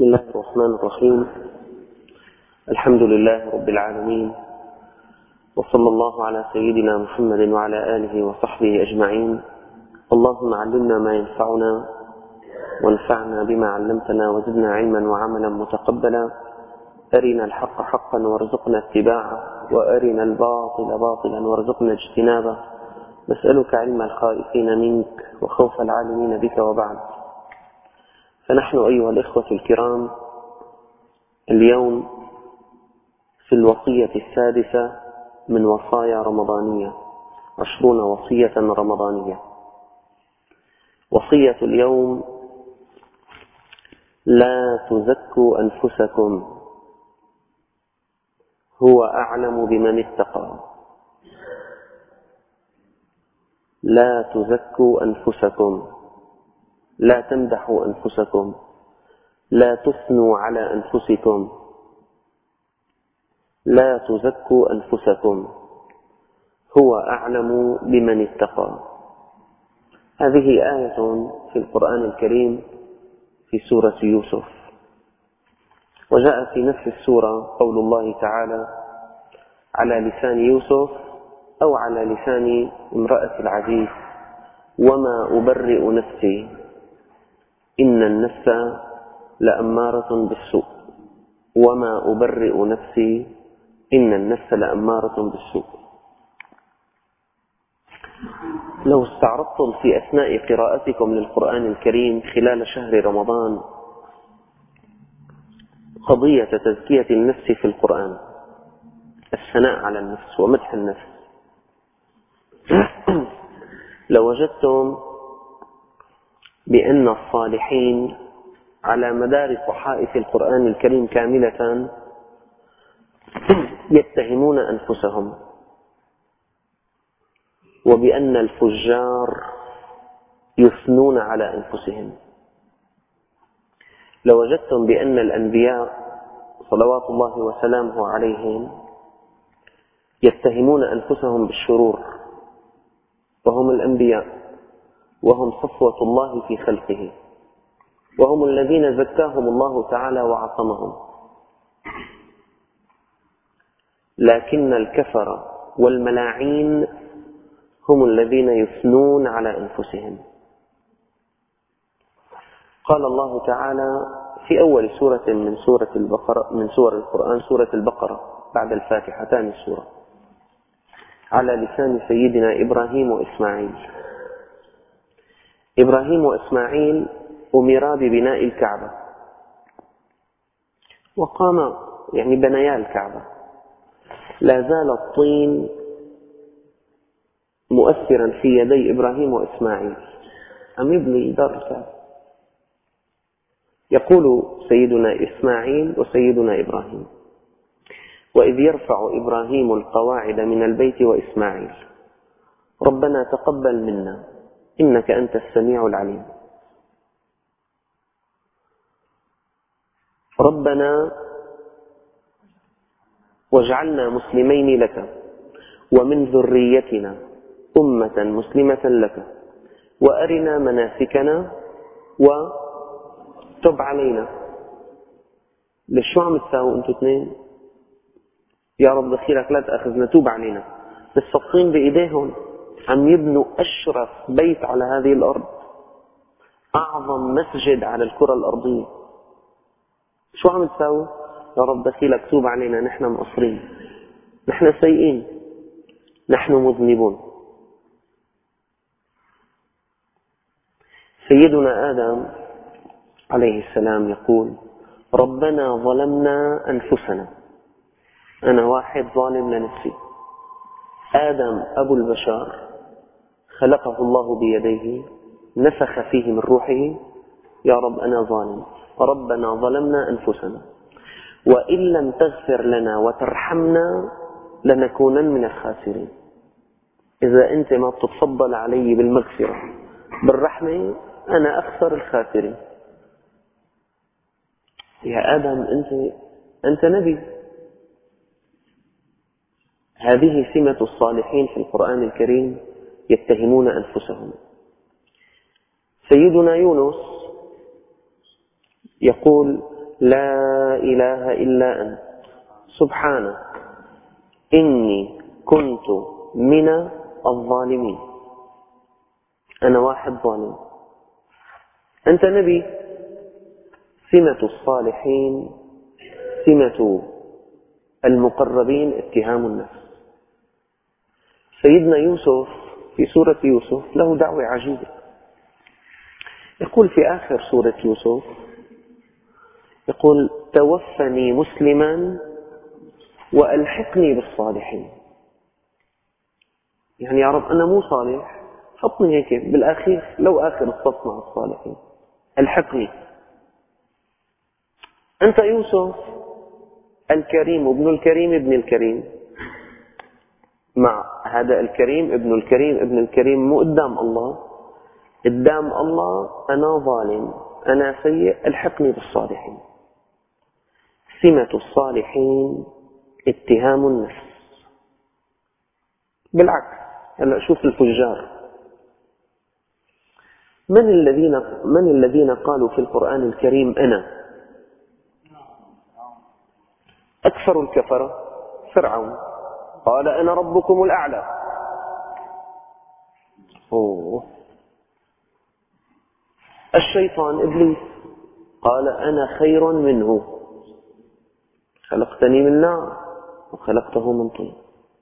بسم الله الرحمن الرحيم. الحمد لله رب العالمين، وصلى الله على سيدنا محمد وعلى آله وصحبه أجمعين. اللهم علمنا ما ينفعنا وانفعنا بما علمتنا وزدنا علما وعملا متقبلا. أرنا الحق حقا وارزقنا اتباعه، وأرنا الباطل باطلا وارزقنا اجتنابه. نسألك علم الخائفين منك وخوف العالمين بك، وبعد. فنحن أيها الإخوة الكرام اليوم في الوصية السادسة من وصايا رمضانية، 20 وصية رمضانية. وصية اليوم: لا تزكوا أنفسكم، هو أعلم بمن اتقى. لا تزكوا أنفسكم، لا تمدحوا أنفسكم، لا تثنوا على أنفسكم. لا تزكوا أنفسكم، هو أعلم بمن اتقى. هذه آية في القرآن الكريم في سورة يوسف، وجاء في نفس السورة قول الله تعالى على لسان يوسف أو على لسان امرأة العزيز: وما أبرئ نفسي إن النفس لأمارة بالسوء. وما أبرئ نفسي إن النفس لأمارة بالسوء. لو استعرضتم في أثناء قراءتكم للقرآن الكريم خلال شهر رمضان قضية تزكية النفس في القرآن، الثناء على النفس ومدح النفس، لوجدتم بأن الصالحين على مدار صحائف القرآن الكريم كاملة يتهمون أنفسهم، وبأن الفجار يثنون على أنفسهم. لوجدتم بأن الأنبياء صلوات الله وسلامه عليهم يتهمون أنفسهم بالشرور، وهم الأنبياء، وهم صفوة الله في خلقه، وهم الذين زكاهم الله تعالى وعصمهم. لكن الكفر والملاعين هم الذين يثنون على أنفسهم. قال الله تعالى في أول سورة من سور القرآن، سورة البقرة بعد الفاتحة، ثاني السورة، على لسان سيدنا إبراهيم وإسماعيل. إبراهيم وإسماعيل أمرا ببناء الكعبة، وقام بنيا الكعبة. لا زال الطين مؤثرا في يدي إبراهيم وإسماعيل، عم يبني دار الكعبة. يقول سيدنا إسماعيل وسيدنا إبراهيم: وإذ يرفع إبراهيم القواعد من البيت وإسماعيل ربنا تقبل منا إنك أنت السميع العليم. ربنا واجعلنا مسلمين لك ومن ذريتنا أمة مسلمة لك وأرنا مناسكنا وتب علينا. ليش شو عم تساووا انتوا اثنين؟ يا رب دخيلك لا تأخذنا، توب علينا. الصفين بإيديهم عم يبنوا أشرف بيت على هذه الأرض، أعظم مسجد على الكرة الأرضية. شو عم تساووا؟ يا رب دخيلك توب علينا، نحن مقصرين، نحن سيئين، نحن مذنبون. سيدنا آدم عليه السلام يقول: ربنا ظلمنا أنفسنا. أنا واحد ظالم لنفسي. آدم أبو البشر خلقه الله بيديه، نفخ فيه من روحه: يا رب أنا ظالم، ربنا ظلمنا أنفسنا وإن لم تغفر لنا وترحمنا لنكونن من الخاسرين. إذا أنت ما بتتفضل علي بالمغفرة بالرحمة أنا أخسر الخاسرين. يا آدم أنت نبي. هذه سمة الصالحين في القرآن الكريم، يتهمون أنفسهم. سيدنا يونس يقول: لا إله إلا أنت سبحانك إني كنت من الظالمين. أنا واحد ظالم. أنت نبي. سمة الصالحين، سمة المقربين اتهام النفس. سيدنا يوسف في سورة يوسف له دعوة عجيبة. يقول في آخر سورة يوسف، يقول توفني مسلما وألحقني بالصالحين. يعني يا رب أنا مو صالح، حطني هيك بالأخير، لو آخر الصف مع الصالحين، ألحقني. أنت يوسف الكريم ابن الكريم ابن الكريم، مع هذا الكريم ابن الكريم ابن الكريم مو قدام الله، قدام الله أنا ظالم، أنا سيء، ألحقني بالصالحين. سمة الصالحين اتهام النفس. بالعكس، هلا شوف الفجار. من الذين قالوا في القرآن الكريم أنا؟ أكثر الكفرة فرعون، قال أنا ربكم الأعلى. الشيطان إبليس قال أنا خير منه، خلقتني من نار وخلقته من طين.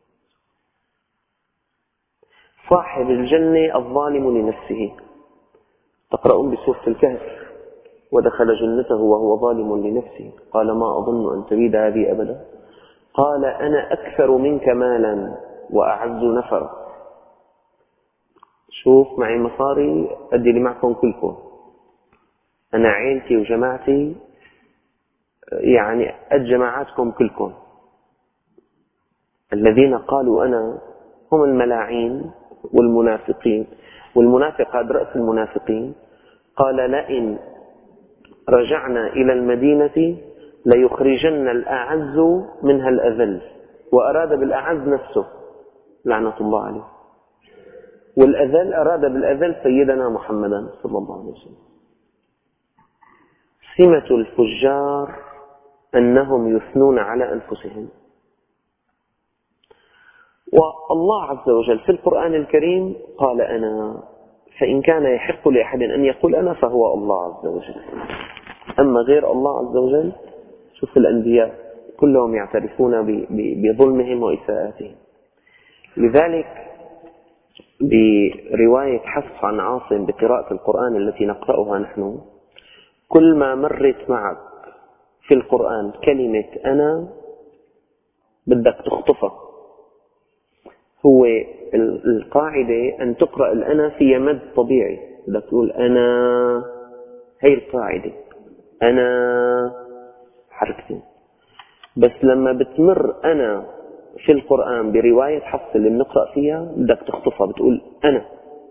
صاحب الجنة الظالم لنفسه، تقرؤون بسورة الكهف، ودخل جنته وهو ظالم لنفسه قال ما أظن أن تبيد هذه أبدا، قال أنا أكثر منك مالا وأعز نفرا. شوف معي مصاري أدي لي معكم كلكم، أنا عيلتي وجماعتي يعني قد جماعاتكم كلكم. الذين قالوا أنا هم الملاعين والمنافقين، والمنافق هذا رأس المنافقين. قال لئن رجعنا إلى المدينة ليخرجن الأعز منها الأذل، وأراد بالأعز نفسه لعنة الله عليه، والأذل أراد بالأذل سيدنا محمدا صلى الله عليه وسلم. سمة الفجار أنهم يثنون على أنفسهم. والله عز وجل في القرآن الكريم قال أنا، فإن كان يحق لأحد أن يقول أنا فهو الله عز وجل. أما غير الله عز وجل، شوف الأنبياء كلهم يعترفون بظلمهم وإساءاتهم. لذلك برواية حفص عن عاصم بقراءة القرآن التي نقرأها نحن، كل ما مرت معك في القرآن كلمة أنا بدك تخطفها. هو القاعدة أن تقرأ الأنا في مد طبيعي، بدك تقول أنا، هي القاعدة، أنا حركتين. بس لما بتمر أنا في القرآن برواية حفص اللي بنقرأ فيها بدك تخطفها، بتقول أنا،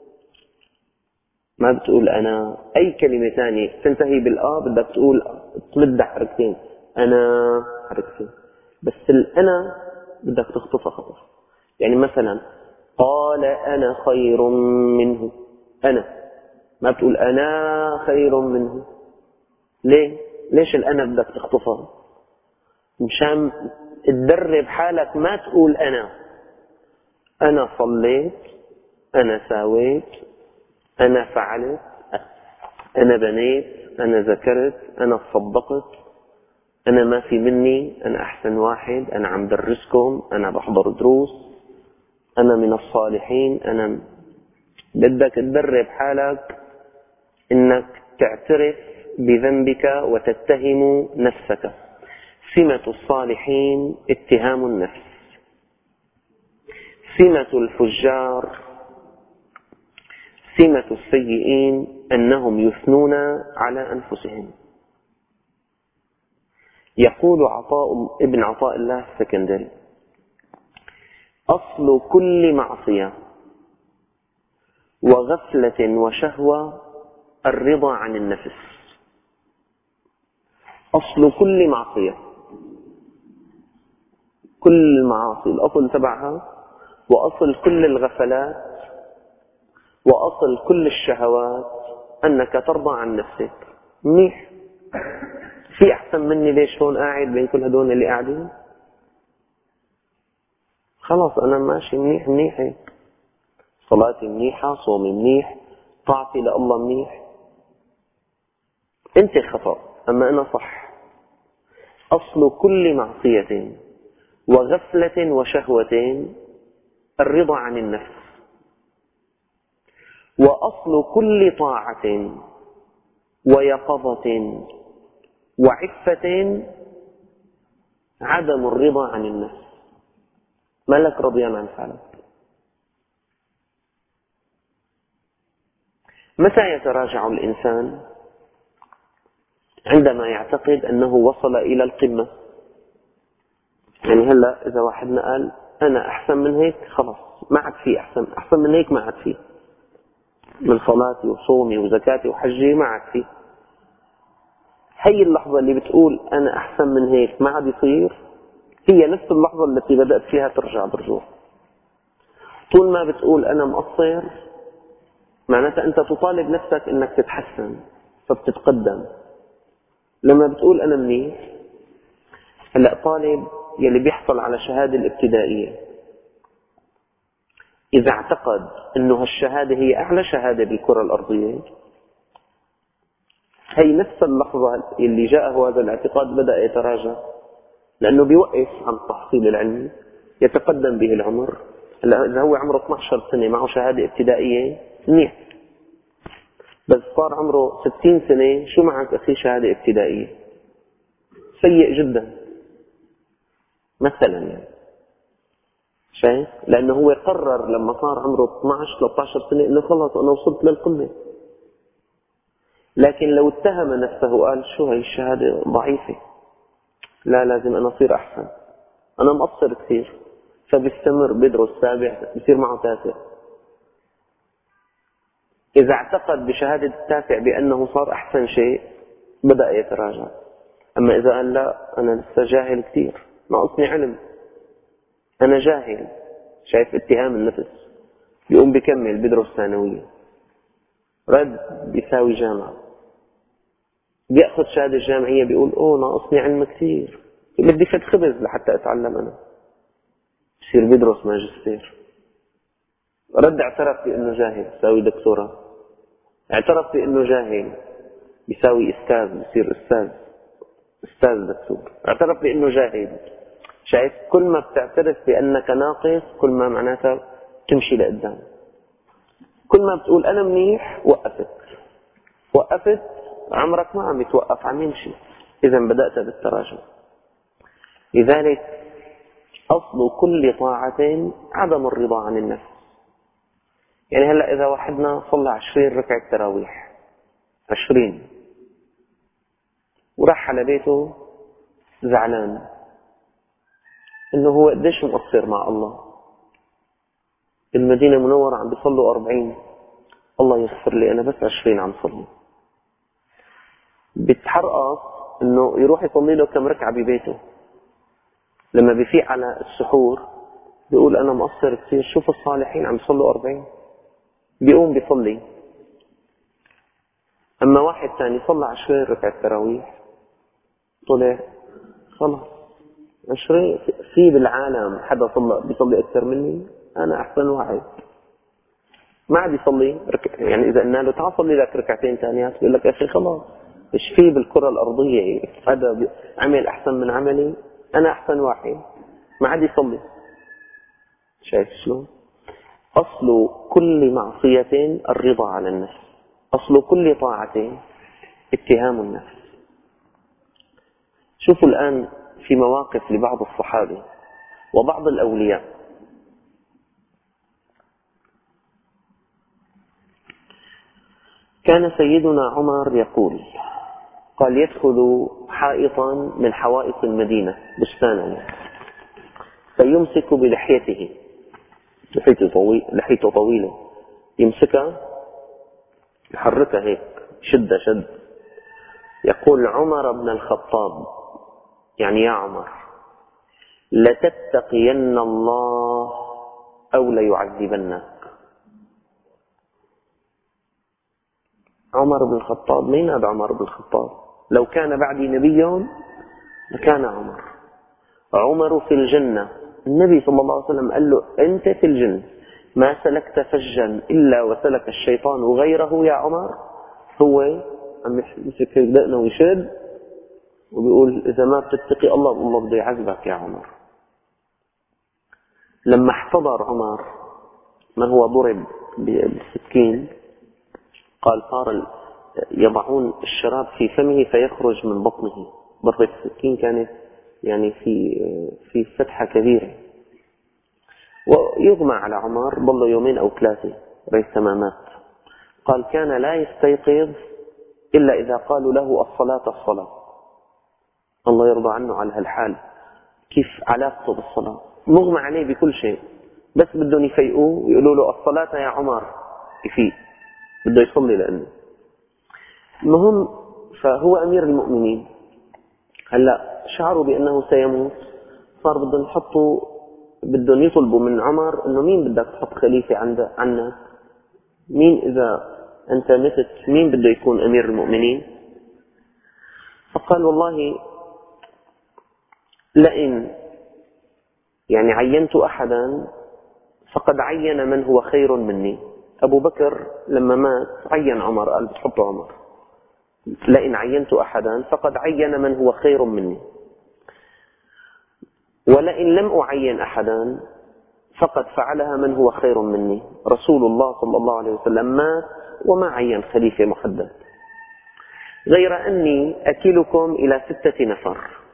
ما بتقول أنا. أي كلمة ثانية تنتهي بالآ بدك تقول تمدها حركتين، أنا حركتين. بس الأنا بدك تخطفها خطف. يعني مثلا قال أنا خير منه، أنا، ما بتقول أنا خير منه. ليه؟ ليش الأنا بدك تخطفها؟ مشان تدرب حالك ما تقول أنا صليت، أنا ساويت، أنا فعلت، أنا بنيت، أنا ذكرت، أنا تصدقت، أنا ما في مني، أنا أحسن واحد، أنا عم درسكم، أنا بحضر دروس، أنا من الصالحين. أنا بدك تدرب حالك إنك تعترف بذنبك وتتهم نفسك. سمة الصالحين اتهام النفس. سمة الفجار، سمة السيئين أنهم يثنون على أنفسهم. يقول ابن عطاء الله السكندري: أصل كل معصية وغفلة وشهوة الرضا عن النفس. أصل كل معصية، كل المعاصي الأصل تبعها، وأصل كل الغفلات، وأصل كل الشهوات أنك ترضى عن نفسك. منيح. في أحسن مني ليش هون قاعد بين كل هدول اللي قاعدين؟ خلاص أنا ماشي منيح منيح هيك، صلاتي منيحة، صومي منيح، طاعتي لله منيح. أنت خطأ أما أنا صح. أصل كل معصية وغفلة وشهوة الرضا عن النفس، وأصل كل طاعة ويقظة وعفة عدم الرضا عن النفس. ملك رضيان عن حالك. متى يتراجع الإنسان؟ عندما يعتقد أنه وصل إلى القمة. يعني هلأ إذا واحدنا قال أنا أحسن من هيك، خلاص ما عاد في أحسن من هيك، ما عاد في، من صلاتي وصومي وزكاتي وحجي ما عاد في. هي اللحظة اللي بتقول أنا أحسن من هيك ما عاد يصير، هي نفس اللحظة التي بدأت فيها ترجع برجوع. طول ما بتقول أنا مقصر، معناتها أنت تطالب نفسك أنك تتحسن فبتتقدم. لما بتقول أنا منيح، هلأ طالب يلي بيحصل على شهادة الابتدائية، إذا اعتقد أنه هالشهادة هي أعلى شهادة بالكرة الأرضية، هي نفس اللحظة اللي جاءه هذا الاعتقاد بدأ يتراجع، لأنه بيوقف عن التحصيل العلمي، يتقدم به العمر. إذا هو عمره 12 سنة معه شهادة ابتدائية منيح، بس صار عمره 60 سنة، شو معك أخي شهادة ابتدائية؟ سيء جدا مثلا. يعني شايف؟ لأنه هو قرر لما صار عمره 12-13 سنة إنه خلاص أنا وصلت للقمة. لكن لو اتهم نفسه وقال شو هي الشهادة ضعيفة، لا لازم أنا أصير أحسن، أنا مقصر كثير، فبيستمر بيدرس سابع بيصير معه تاسع. إذا اعتقد بشهادة التاسع بأنه صار أحسن شيء بدأ يتراجع. أما إذا قال لا أنا لسه جاهل كثير، ناقصني علم، أنا جاهل، شايف اتهام النفس، بيقوم بيكمل بيدرس ثانوية، رد بيساوي جامعة، بيأخذ شهادة جامعية بيقول أوه ناقصني علم كثير، بدي فت خبز لحتى أتعلم أنا، بصير بيدرس ماجستير. رد اعترف بأنه جاهل بيساوي دكتوراه، اعترف بأنه جاهل بيساوي أستاذ، بصير أستاذ دكتور، اعترف بأنه جاهل. شايف؟ كل ما بتعترف بأنك ناقص كل ما معناتها تمشي لقدام. كل ما بتقول أنا منيح وقفت عمرك ما عم يتوقف، عم يمشي، إذا بدأت بالتراجع. لذلك أصل كل طاعة عدم الرضا عن النفس. يعني هلأ إذا واحدنا صلى 20 ركعة تراويح 20 وراح على بيته زعلان إنه هو قديش مقصر مع الله، المدينة المنورة عم بيصلوا 40، الله يغفر لي أنا بس 20 عم صلي. بتحرقص إنه يروح يصلي له كم ركعة ببيته. لما بيفيق على السحور بيقول أنا مقصر كثير، شوف الصالحين عم يصلوا 40، بيقوم بيصلي. أما واحد ثاني صلى 20 ركعة تراويح طلع خلاص 20، في بالعالم حدا بيصلي أكثر مني، أنا أحسن واحد، ما عاد يصلي يعني إذا قلنا له تعال صلي لك ركعتين ثانيات بيقول لك يا أخي خلاص إيش في بالكرة الأرضية، هذا عمل أحسن من عملي، أنا أحسن واحد، ما عاد يصلي. شايف شلون؟ أصل كل معصية الرضا على النفس، أصل كل طاعة اتهام النفس. شوفوا الآن في مواقف لبعض الصحابة وبعض الأولياء. كان سيدنا عمر يقول، قال يدخل حائطا من حوائط المدينة بستانا فيمسك بلحيته، لحيته طويلة، يمسكها يحركها هيك شد، يقول عمر بن الخطاب، يعني يا عمر لتتقين الله أو ليعذبنك. عمر بن الخطاب، مين هذا عمر بن الخطاب؟ لو كان بعدي نبي لكان عمر. عمر في الجنة. النبي صلى الله عليه وسلم قال له أنت في الجنة، ما سلكت فجا إلا وسلك الشيطان غيره يا عمر. هو عم يمسك دقنه ويشد وبيقول إذا ما بتتقي الله الله بده يعذبك يا عمر. لما احتضر عمر من هو ضرب بالسكين، قال صار يضعون الشراب في فمه فيخرج من بطنه. ضربة السكين كانت يعني في فتحة كبيرة. ويغمى على عمر، ظل يومين أو 3 ليس ما مات. قال كان لا يستيقظ إلا إذا قالوا له الصلاة الصلاة. الله يرضى عنه على هالحال، كيف علاقته بالصلاة، مغمى عليه بكل شيء، بس بدهم يفيقوه ويقولوا له الصلاة يا عمر، يفيق بده يصلي. لأنه المهم فهو أمير المؤمنين. هلأ شعروا بأنه سيموت، صار بدهم يطلبوا من عمر أنه مين بدك تحط خليفة عنك، مين إذا أنت متت مين بده يكون أمير المؤمنين. فقال والله لئن يعني عينت أحدا فقد عين من هو خير مني. أبو بكر لما مات عين عمر، قال بتحط عمر. لئن عينت أحدا فقد عين من هو خير مني، ولئن لم أعين أحدا فقد فعلها من هو خير مني. رسول الله صلى الله عليه وسلم مات وما عين خليفة محدد، غير أني أكلكم إلى 6 نفر.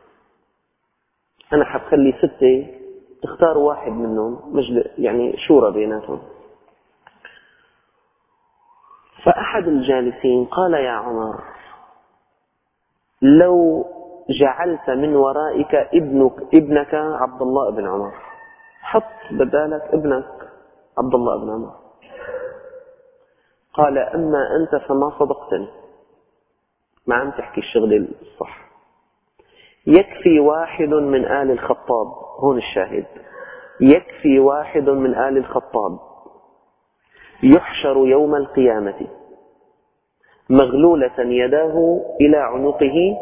أنا حبخلي 6 تختاروا واحد منهم، يعني شورى بيناتهم. فأحد الجالسين قال يا عمر لو جعلت من ورائك ابنك عبد الله بن عمر، حط بدالك ابنك عبد الله بن عمر. قال أما أنت فما صدقتني، ما عم تحكي الشغل الصح. يكفي واحد من آل الخطاب، هون الشاهد، يكفي واحد من آل الخطاب يحشر يوم القيامة مغلولة يداه إلى عنقه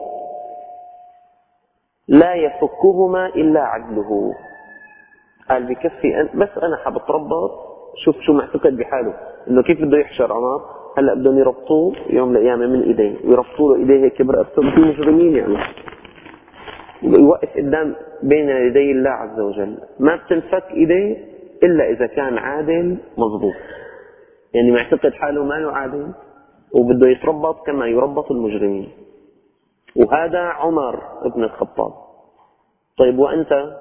لا يفكهما إلا عدله. قال بكفي بس أنا حبتربط. شوف شو معتقد بحاله، إنه كيف بده يحشر عمر. هلأ بدهم يربطوه يوم القيامة من إيديه، ويربطوا له إيديه هيك برأسه مثل المجرمين، يعني يوقف قدام بين يدي الله عز وجل، ما بتنفك إيديه إلا إذا كان عادل مضبوط. يعني معتقد حاله ما عادل وبده يتربط كما يربط المجرمين. وهذا عمر ابن الخطاب. طيب وأنت؟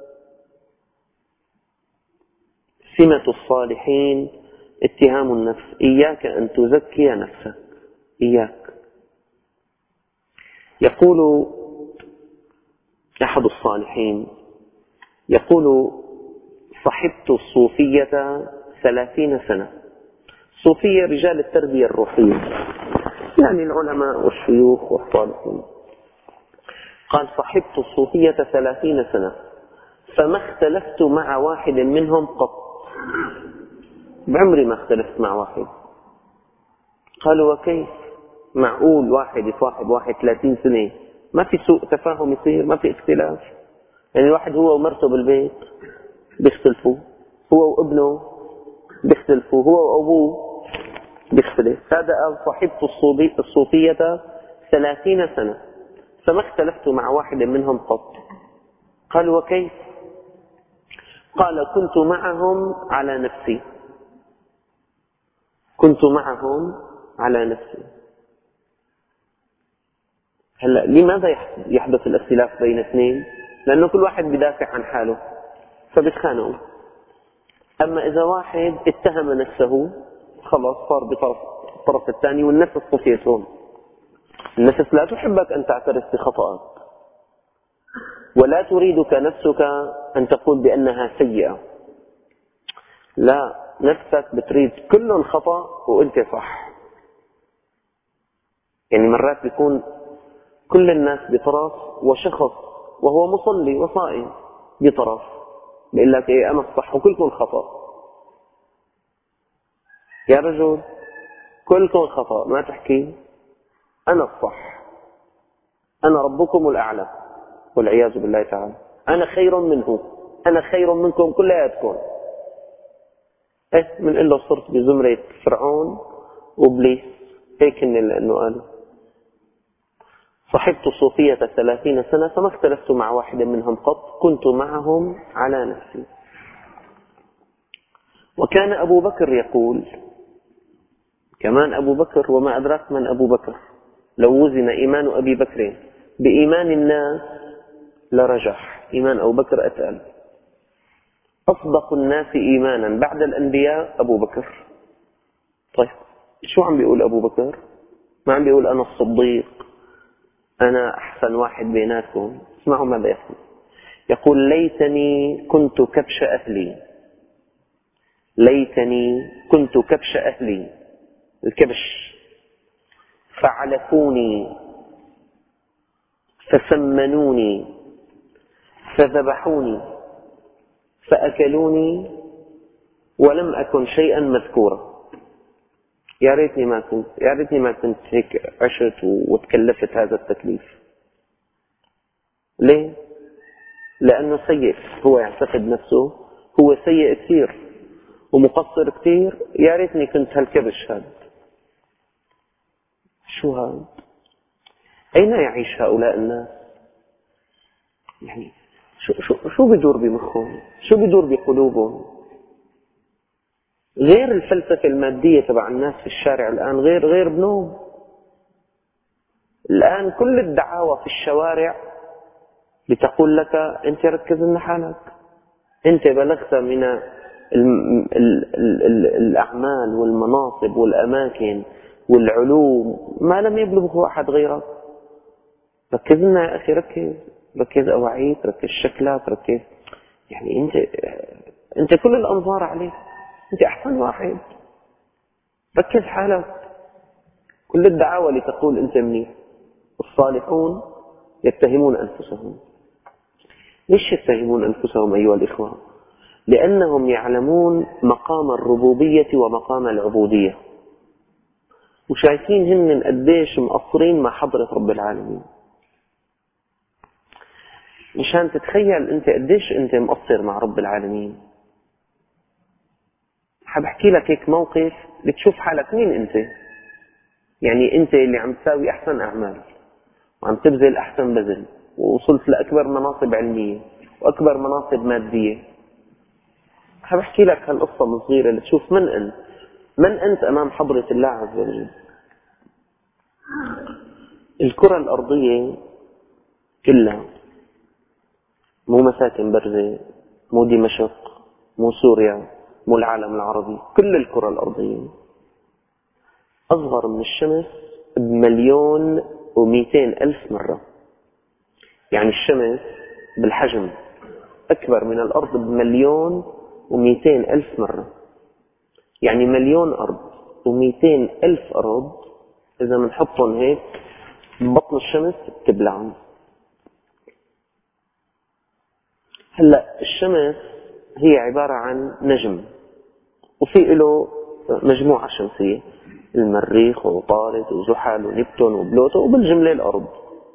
سمة الصالحين اتهام النفس. إياك أن تزكي نفسك، إياك. يقول أحد الصالحين، يقول صحبت الصوفية 30 سنة. صوفية رجال التربية الروحية، يعني العلماء والشيوخ والصالحين. قال صحبت الصوفية 30 سنة فما اختلفت مع واحد منهم قط. بعمري ما اختلفت مع واحد. قالوا وكيف؟ معقول واحد يصاحب واحد 30 سنة ما في سوء تفاهم يصير، ما في اختلاف؟ يعني الواحد هو ومرته بالبيت بيختلفوا، هو وابنه بيختلفوا، هو وأبوه بيختلف. هذا قال صحبت الصوفية 30 سنة فما اختلفت مع واحد منهم قط. قال وكيف؟ قال كنت معهم على نفسي، كنت معهم على نفسي. هلأ لماذا يحدث الاختلاف بين اثنين؟ لأنه كل واحد بدافع عن حاله فبتخانقوا. أما إذا واحد اتهم نفسه خلاص صار بطرف الطرف الثاني، والنفس صفيتهم. النفس لا تحبك أن تعترف بخطأك، ولا تريدك نفسك أن تقول بأنها سيئة. لا، نفسك بتريد كلهم خطأ وأنت صح. يعني مرات بيكون كل الناس بطرف وشخص وهو مصلي وصائم بطرف بيقول لك إيه أنا الصح وكلكم خطأ. يا رجل كلكم خطأ، ما تحكي أنا الصح. أنا ربكم الأعلى، والعياذ بالله تعالى. أنا خير منه، أنا خير منكم كلياتكم. من له صرت بزمرة فرعون وإبليس، هيك لأنه قالوا صحبت الصوفية 30 سنة فما اختلفت مع واحد منهم قط، كنت معهم على نفسي. وكان أبو بكر يقول، كمان أبو بكر، وما أدراك من أبو بكر، لو وزن إيمان أبي بكر بإيمان الناس لرجح، إيمان أبو بكر أتقل. أصدق الناس إيمانا بعد الأنبياء أبو بكر. طيب شو عم بيقول أبو بكر؟ ما عم بيقول أنا الصديق، أنا أحسن واحد بيناتكم. اسمعوا ماذا يقول. يقول ليتني كنت كبش أهلي، ليتني كنت كبش أهلي، الكبش، فعلفوني فسمنوني فذبحوني فأكلوني ولم أكن شيئا مذكورا. يا ريتني ما كنت هيك عشت وتكلفت هذا التكليف. ليه؟ لأنه سيء، هو يعتقد نفسه هو سيء كثير ومقصر كثير. يا ريتني كنت هالكبش هذا. شو هذا؟ أين يعيش هؤلاء الناس؟ يعني شو بيدور بمخهم؟ شو بيدور بقلوبهم؟ غير الفلسفة المادية تبع الناس في الشارع الآن، غير بنوم. الآن كل الدعاوى في الشوارع بتقول لك أنت ركز لنا حالك، أنت بلغت من الأعمال والمناصب والأماكن والعلوم ما لم يبلغه أحد غيرك. ركز لنا يا أخي، ركز أوعيك، ركز شكلك، ركز. يعني أنت كل الأنظار عليك، أنت أحسن واحد، ركز حالك. كل الدعاوى اللي تقول أنت منيح. الصالحون يتهمون أنفسهم. ليش يتهمون أنفسهم أيها الإخوة؟ لأنهم يعلمون مقام الربوبية ومقام العبودية، وشايفين هن قديش مقصرين مع حضرة رب العالمين. مشان تتخيل أنت قديش أنت مقصر مع رب العالمين، حاب أحكي لك هيك موقف بتشوف حالك مين أنت. يعني أنت اللي عم تساوي أحسن أعمال وعم تبذل أحسن بذل ووصلت لأكبر مناصب علمية وأكبر مناصب مادية. حاب أحكي لك هالقصة الصغيرة لتشوف من أنت أمام حضرة الله عز وجل. الكرة الأرضية كلها، مو مساكن برزة، مو دمشق، مو سوريا، مو العالم العربي، كل الكرة الأرضية أصغر من الشمس ب1,200,000 مرة. يعني الشمس بالحجم أكبر من الأرض ب1,200,000 مرة. يعني 1,000,000 أرض و200,000 أرض إذا منحطهم هيك ببطن الشمس بتبلعهم. هلأ الشمس هي عبارة عن نجم، وفي له مجموعة شمسية، المريخ وعطارد وزحل ونبتون وبلوتو، وبالجملة الأرض.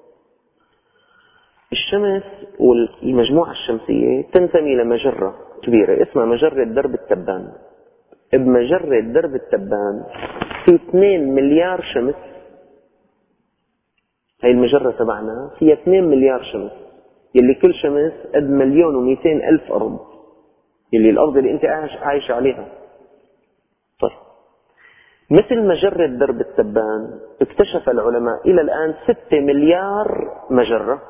الشمس والمجموعة الشمسية تنتمي لمجرة كبيرة اسمها مجرة درب التبان. بمجرة درب التبان في 2 مليار شمس. هاي المجرة تبعنا فيها 2 مليار شمس، يلي كل شمس قد 1,200,000 أرض، يلي الأرض اللي أنت عايش عليها. طيب مثل مجرة درب التبان اكتشف العلماء إلى الآن 6 مليار مجرة.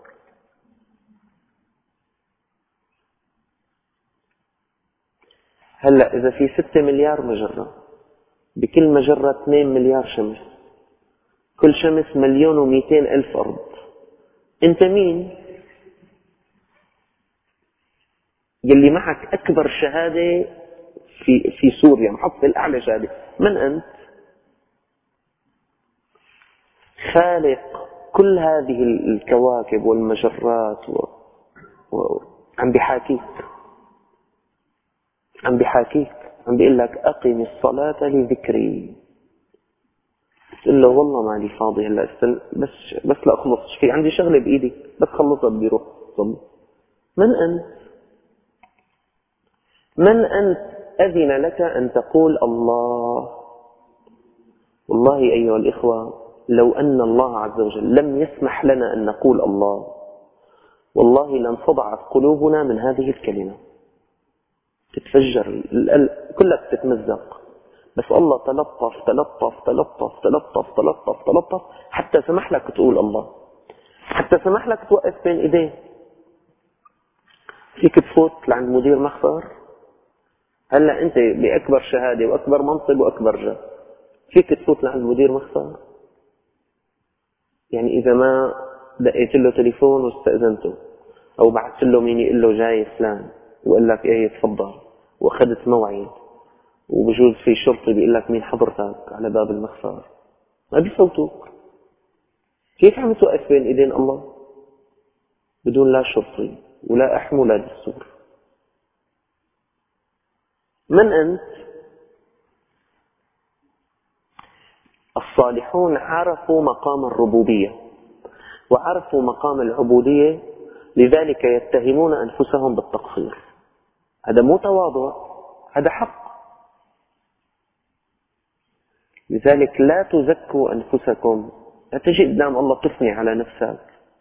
هلأ إذا في 6 مليار مجرة، بكل مجرة 2 مليار شمس، كل شمس 1,200,000 أرض، أنت مين؟ يلي معك أكبر شهادة في سوريا، محصل أعلى شهادة، من أنت؟ خالق كل هذه الكواكب والمجرات عم بيحاكيك، عم بيقول لك أقم الصلاة لذكري. تقول له والله مالي فاضي هلا استنى بس لا اخلص في عندي شغله بايدي بس خلصها بدي اروح صلي. من انت؟ من انت اذن لك ان تقول الله؟ والله ايها الاخوه لو ان الله عز وجل لم يسمح لنا ان نقول الله والله لانفضعت قلوبنا من هذه الكلمه، تتفجر كلها تتمزق. بس الله تلطف تلطف تلطف تلطف تلطف تلطف حتى سمح لك تقول الله، حتى سمح لك توقف بين ايديه. فيك تفوت لعند مدير مخفر، هلا انت باكبر شهاده واكبر منصب واكبر جاه، فيك تفوت لعند مدير مخفر؟ يعني اذا ما دقيت له تليفون واستاذنته او بعثت له مين يقول له جاي فلان وقال لك ايه تفضل واخذت موعد، وبجوز في شرطي بيقول لك مين حضرتك على باب المخفر، ما بيفوتوك. كيف عم توقف بين ايدين الله بدون لا شرطي ولا احم ولا دستور؟ من انت؟ الصالحون عرفوا مقام الربوبيه وعرفوا مقام العبوديه، لذلك يتهمون انفسهم بالتقصير. هذا مو تواضع، هذا حق. لذلك لا تزكوا أنفسكم، لا تجي قدام الله تثني على نفسك.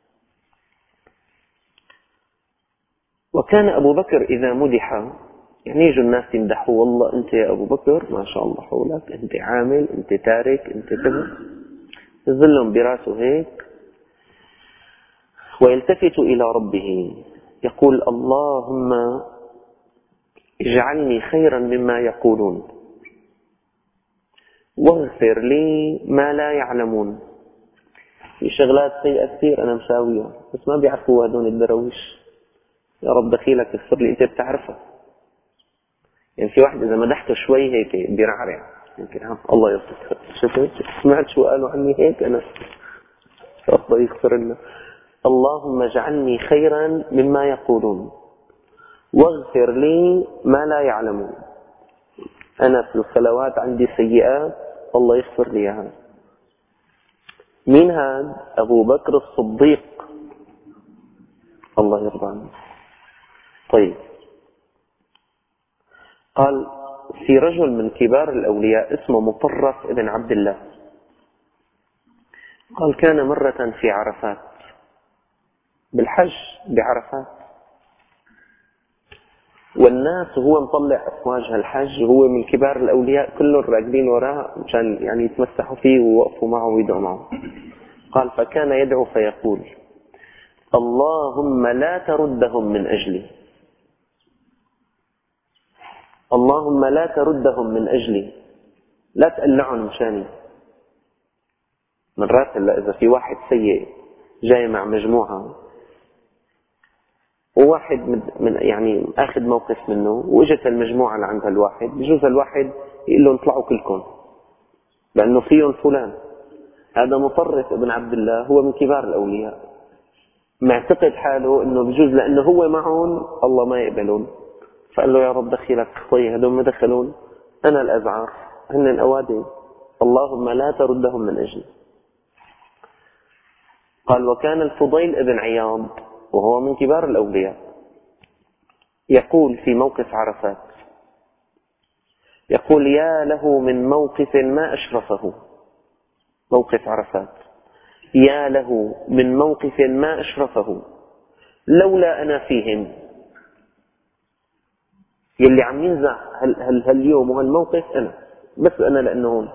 وكان أبو بكر إذا مدح، يعني يجوا الناس يمدحوا والله أنت يا أبو بكر ما شاء الله حولك، أنت عامل، أنت تارك، أنت كذا، يظلهم براسه هيك ويلتفت إلى ربه يقول اللهم اجعلني خيرا مما يقولون واغفر لي ما لا يعلمون. في شغلات سيئة كثير أنا مساويها بس ما بيعرفوا هذول الدرويش، يا رب دخيلك اغفر لي، أنت بتعرفها. يعني في واحد إذا مدحته شوي هيك بيرعرع يمكن الله يغفر، شفت سمعت شو قالوا عني هيك أنا الله يغفر لنا. اللهم اجعلني خيرا مما يقولون واغفر لي ما لا يعلمون. أنا في الخلوات عندي سيئات الله يغفر لي هذا. مين هذا؟ أبو بكر الصديق الله يرضى عنه. طيب قال في رجل من كبار الأولياء اسمه مطرف ابن عبد الله، قال كان مرة في عرفات بالحج بعرفات، والناس وهو مطلع أفواج هالحج هو من كبار الأولياء كلهم راكبين وراه مشان يعني يتمسحوا فيه ووقفوا معه ويدعوا معه. قال فكان يدعو فيقول اللهم لا تردهم من أجلي، اللهم لا تردهم من أجلي، لا تقلعهم مشاني. مرات هلا إذا في واحد سيء جاي مع مجموعة وواحد من يعني أخذ موقف منه وإجت المجموعة لعند هالواحد، بجوز هالواحد يقول لهم اطلعوا كلكم لأنه فيهم فلان. هذا مطرف ابن عبد الله هو من كبار الأولياء، معتقد حاله إنه بجوز لأنه هو معهم الله ما يقبلون، فقال له يا رب دخيلك اخوي هذول ما دخلون، أنا الأزعار هن أوادي، اللهم لا تردهم من أجلي. قال وكان الفضيل ابن عياض وهو من كبار الأولياء يقول في موقف عرفات، يقول يا له من موقف ما أشرفه، موقف عرفات يا له من موقف ما أشرفه لولا أنا فيهم. يلي عم ينزع هاليوم وهالموقف أنا، بس أنا لأنه هون.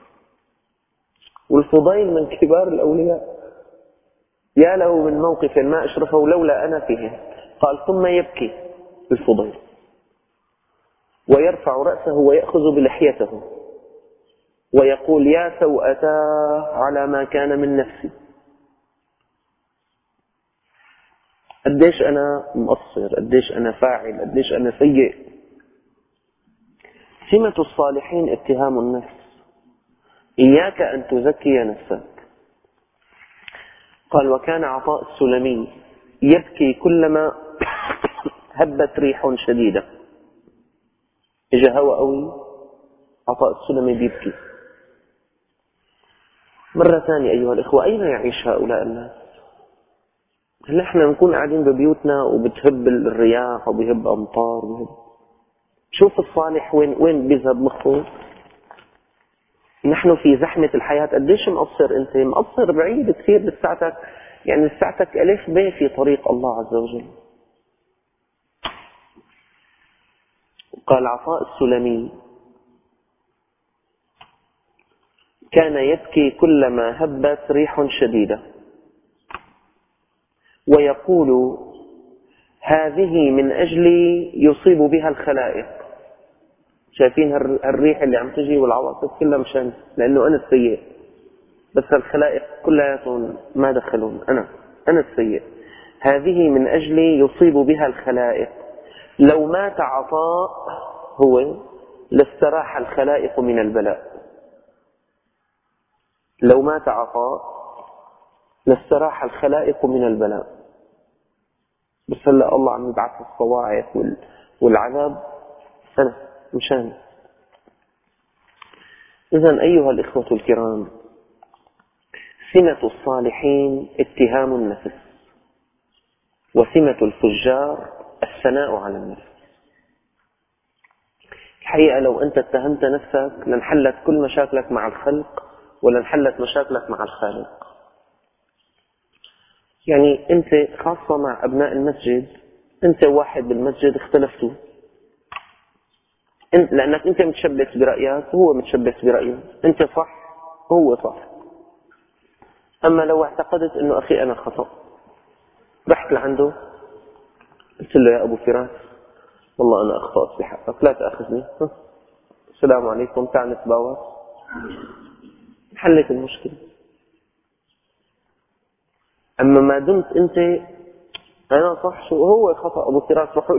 والفضيل من كبار الأولياء يا له من موقف ما أشرفه لولا أنا فيهم. قال ثم يبكي الفضيل ويرفع رأسه ويأخذ بلحيته ويقول يا سوءتاه على ما كان من نفسي، قديش أنا مقصر، قديش أنا فاعل، قديش أنا سيء. سمة الصالحين اتهام النفس، إياك أن تزكي نفسك. قال وكان عطاء السلمي يبكي كلما هبت ريح شديدة، إجا هوا قوي عطاء السلمي بيبكي. مرة ثانية أيها الإخوة، أين يعيش هؤلاء الناس؟ هل احنا نكون قاعدين ببيوتنا وبتهب الرياح وبيهب أمطار وبيهب. شوف الصالح وين بيذهب مخه. نحن في زحمة الحياة. قديش مقصر أنت؟ مقصر بعيد كثير لساعتك، يعني لساعتك ألف ب في طريق الله عز وجل. قال عطاء السلمي: كان يبكي كلما هبت ريح شديدة ويقول: هذه من أجلي يصيب بها الخلائق. شايفين الريح اللي عم تجي والعواصف كلها مشان لأنه أنا السيء، بس الخلائق كلها ما دخلون، أنا السيء. هذه من أجلي يصيب بها الخلائق. لو مات عطاء هو لاستراح الخلائق من البلاء. لو مات عطاء لاستراح الخلائق من البلاء. بس هلا الله عم يبعث الصواعق والعذاب أنا مشان. إذن أيها الإخوة الكرام، سمة الصالحين اتهام النفس، وسمة الفجار الثناء على النفس. الحقيقة لو أنت اتهمت نفسك لانحلت كل مشاكلك مع الخلق ولانحلت مشاكلك مع الخالق. يعني أنت خاصة مع أبناء المسجد، أنت واحد بالمسجد اختلفتوا لأنك أنت متشبث برأيك وهو متشبث برأيه، أنت صح وهو صح. أما لو اعتقدت أنه أخي أنا خطأ، رحت لعنده قلت له: يا أبو فراس والله أنا أخطأت بحقك، لا تأخذني، السلام عليكم، تعال نتباوس، حلت المشكلة. أما ما دمت أنت أنا صح شو هو خطأ أبو فراس، روحوا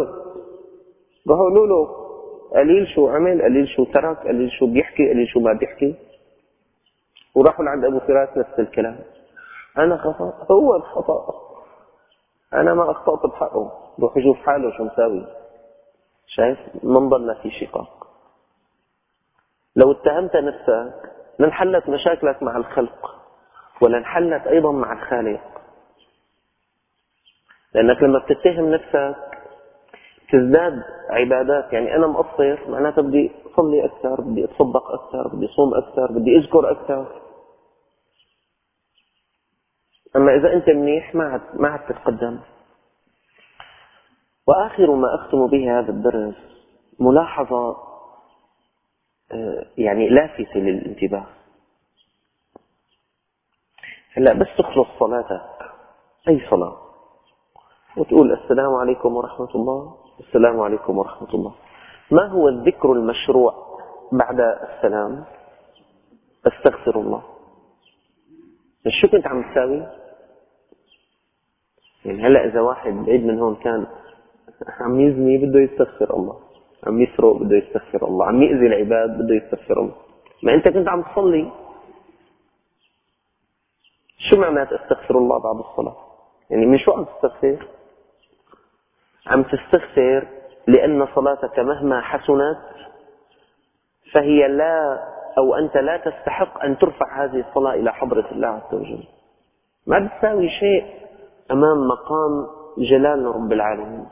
قولوا له قليل شو عمل، قليل شو ترك، قليل شو بيحكي، قليل شو ما بيحكي. وراحوا لعند أبو فراس نفس الكلام: أنا خطأ، هو الخطأ، أنا ما أخطأت بحقه، روح يشوف حاله شو مساوي. شايف؟ من ضل في شقاق. لو اتهمت نفسك لانحلت مشاكلك مع الخلق ولانحلت أيضا مع الخالق. لأنك لما بتتهم نفسك تزداد عبادات. يعني أنا مقصر معناته بدي أصلي أكثر، بدي أتصدق أكثر، بدي أصوم أكثر، بدي أذكر أكثر. أما إذا أنت منيح ما عاد تتقدم. وآخر ما أختم به هذا الدرس ملاحظة يعني لافتة للانتباه. هلا بس تخلص صلاتك، أي صلاة، وتقول: السلام عليكم ورحمة الله، السلام عليكم ورحمة الله. ما هو الذكر المشروع بعد السلام؟ استغفر الله. شو كنت عم تساوي؟ يعني هلا إذا واحد بعيد من هون كان عم يزني بده يستغفر الله، عم يسرق بده يستغفر الله، عم يأذي العباد بده يستغفر الله. ما أنت كنت عم تصلي. شو معنات استغفر الله بعد الصلاة؟ يعني من شو عم تستغفر؟ عم تستغفر لأن صلاتك مهما حسنت فهي أنت لا تستحق أن ترفع هذه الصلاة إلى حضرة الله عز وجل. ما بتساوي شيء أمام مقام جلال رب العالمين،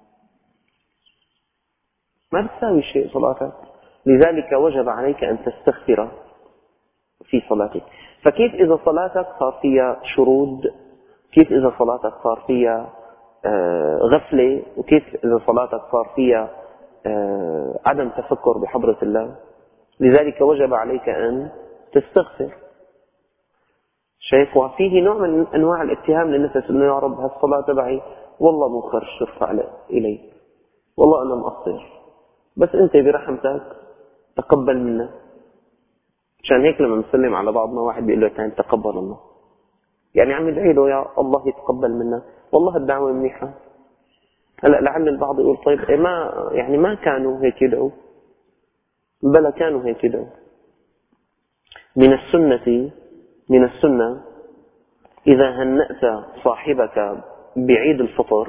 ما بتساوي شيء صلاتك. لذلك وجب عليك أن تستغفر في صلاتك. فكيف إذا صلاتك صار فيها شرود؟ كيف إذا صلاتك صار فيها غفلة؟ وكيف إذا صلاتك صار فيها عدم تفكر بحضرة الله؟ لذلك وجب عليك أن تستغفر. شايف؟ وفيه نوع من أنواع الاتهام للنفس، أنه يا رب هالصلاة تبعي والله مو خرج ترفع إلي، والله أنا مقصر، بس أنت برحمتك تقبل منا. عشان هيك لما نسلم على بعضنا واحد بيقول له الثاني: تقبل الله. يعني عم يدعي له يا الله يتقبل منا، والله الدعوة منيحة. هلا لعل البعض يقول: طيب ما كانوا هيك يدعوا. بلى كانوا هيك يدعوا. من السنة إذا هنأت صاحبك بعيد الفطر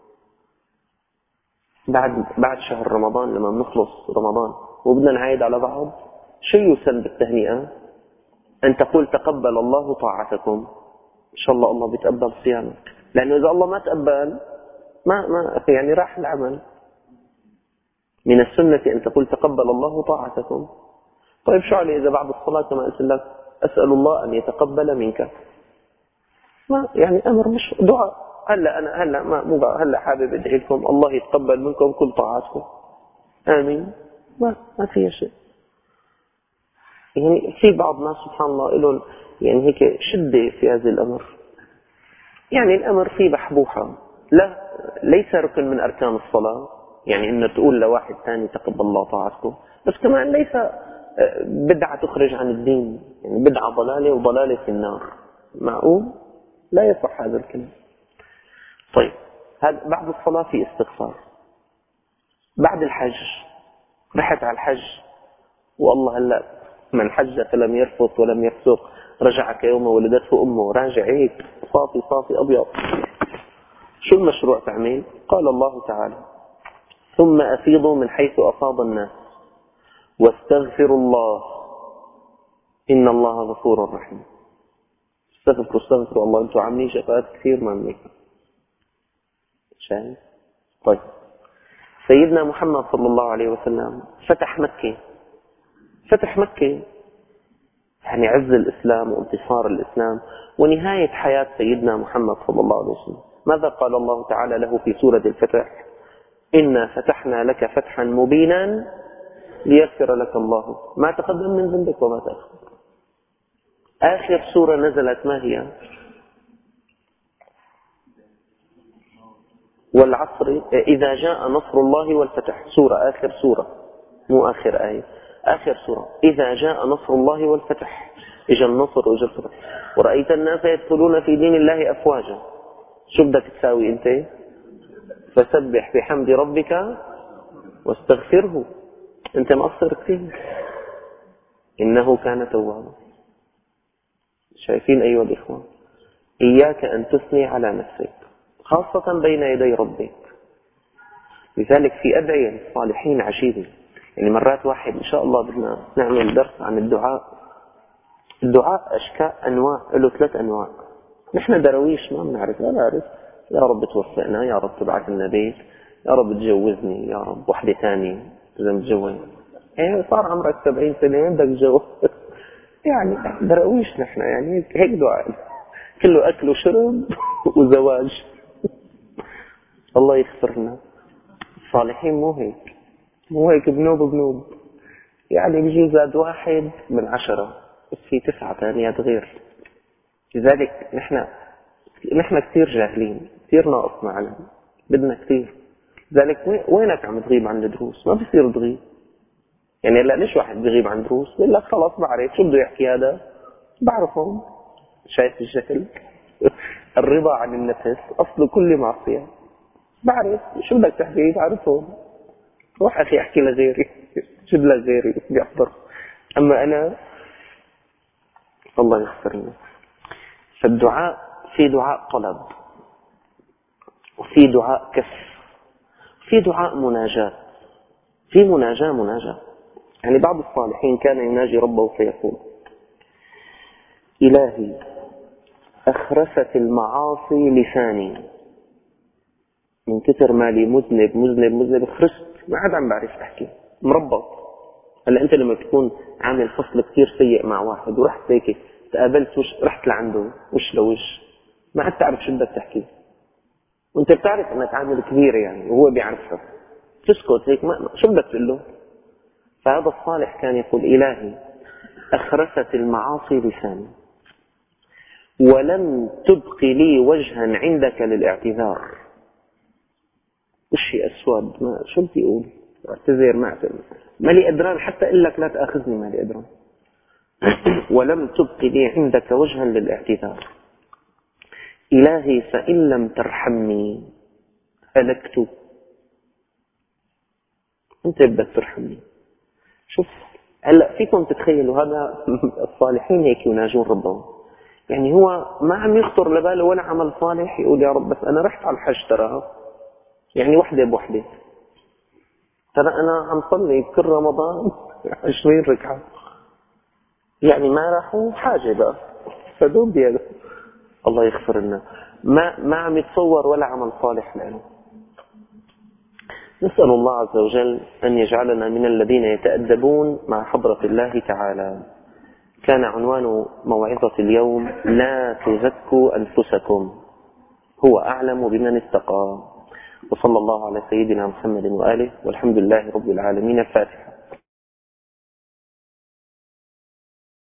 بعد شهر رمضان، لما بنخلص رمضان وبدنا نعايد على بعض، شو يسن بالتهنئة؟ أن تقول تقبل الله طاعتكم، إن شاء الله الله بيتقبل صيامك، لأنه إذا الله ما تقبل ما يعني راح العمل. من السنة أن تقول تقبل الله طاعتكم. طيب شو علي إذا بعد الصلاة كما قلت لك أسأل الله أن يتقبل منك، ما يعني أمر مش دعاء. هلا أنا هلا حابب أدعي لكم الله يتقبل منكم كل طاعاتكم، آمين، ما فيها شيء. يعني في بعض الناس سبحان الله لهم يعني هيك شدة في هذا الأمر، يعني الأمر فيه بحبوحة، ليس ركن من أركان الصلاة، يعني إنه تقول لواحد ثاني تقبل الله طاعتكم، بس كمان ليس بدعة تخرج عن الدين، يعني بدعة ضلالة وضلالة في النار، معقول؟ لا يصح هذا الكلام. طيب هذا بعد الصلاة في استغفار. بعد الحج رحت على الحج والله هلا من حج فلم يرفث ولم يفسق رجع كيوم ولدته أمه، راجع هيك صافي أبيض. شو المشروع تعمل؟ قال الله تعالى ثم أفيضوا من حيث أفاض الناس واستغفروا الله إن الله غفور رحيم. استغفروا الله، أنتم عاملين شفاعات كثير ما منك شايف. طيب سيدنا محمد صلى الله عليه وسلم فتح مكة، يعني عز الإسلام وانتصار الإسلام ونهاية حياة سيدنا محمد صلى الله عليه وسلم. ماذا قال الله تعالى له في سورة الفتح؟ إنا فتحنا لك فتحا مبينا ليغفر لك الله ما تقدم من ذنبك وما تأخر. آخر سورة نزلت ما هي؟ والعصر إذا جاء نصر الله والفتح، آخر سورة، مو آخر آية، آخر سورة. إذا جاء نصر الله والفتح، إجا النصر وإجا الفتح ورأيت الناس يدخلون في دين الله أفواجا. شو بدك تساوي أنت؟ فسبح بحمد ربك واستغفره، أنت مقصر كثير، إنه كان توابا. شايفين أيها الإخوة؟ إياك أن تثني على نفسك خاصة بين يدي ربك. لذلك في أدعية الصالحين عجيبة، يعني مرات واحد إن شاء الله بدنا نعمل درس عن الدعاء أشكال أنواع، له 3 أنواع. نحن درويش ما بنعرف، لا نعرف يا رب توفقنا، يا رب تبعث لنا بيت، يا رب تجوزني، يا رب وحدة ثانية إذا متجوز. صار عمرك 70 سنة بدك تجوز يعني درويش نحن، يعني هيك دعاء كله أكل وشرب وزواج. الله يغفر لنا. الصالحين مو هيك بنوب، يعني بيجي زاد 1 من 10 بس في 9 ثانيات غير. لذلك نحن كثير جاهلين، كثير ناقصنا علم، بدنا كثير. لذلك وينك عم تغيب عن الدروس؟ ما بصير تغيب. يعني لا، ليش واحد بيغيب عن دروس؟ بيقول لك خلاص بعرف شو بده يحكي هذا، بعرفهم. شايف الشكل؟ الرضا عن النفس أصل كل معصية. بعرف شو بدك تحكي، بعرفهم. روح أخي أحكي لغيري، جيب لغيري بيحضر. أما أنا الله يغفر لي. فالدعاء في دعاء طلب، وفي دعاء كف، في دعاء مناجاة، في مناجاة. يعني بعض الصالحين كان يناجي ربه فيقول إلهي أخرست المعاصي لساني، من كثر مالي مذنب خرست، ما عاد عم بعرف أحكي، مربط. هلا أنت لما تكون عامل فصل كثير سيء مع واحد ورحت هيك تقابلت رحت لعنده وش لوش، ما عاد تعرف شو بدك تحكي، وأنت بتعرف أنك عامل كبير يعني وهو بيعرفها، تسكت هيك شو بدك تقول له؟ فهذا الصالح كان يقول إلهي أخرست المعاصي لساني ولم تبق لي وجها عندك للاعتذار. وشي أسود، شو بدي أقول؟ اعتذر، ما لي أدران حتى إقول لك لا تأخذني، ما لي أدران. ولم تبق لي عندك وجها للاعتذار. إلهي فإن لم ترحمني هلكت. أنت بدك ترحمني. شوف هلا فيكم تتخيلوا هذا الصالحين هيك يناجون ربهم، يعني هو ما عم يخطر لباله ولا عمل صالح، يقول يا رب بس أنا رحت على الحج تراها، يعني وحدة بوحدة، ترى أنا عم صلي كل رمضان 20 ركعة، يعني ما راحوا حاجة بقى فدوم بيده. الله يغفر لنا، ما عم يتصور ولا عمل صالح لأنه. نسأل الله عز وجل أن يجعلنا من الذين يتأدبون مع حضرة الله تعالى. كان عنوان موعظة اليوم: لا تزكوا أنفسكم، هو أعلم بمن اتقى. وصلى الله على سيدنا محمد وآله، والحمد لله رب العالمين. الفاتحة.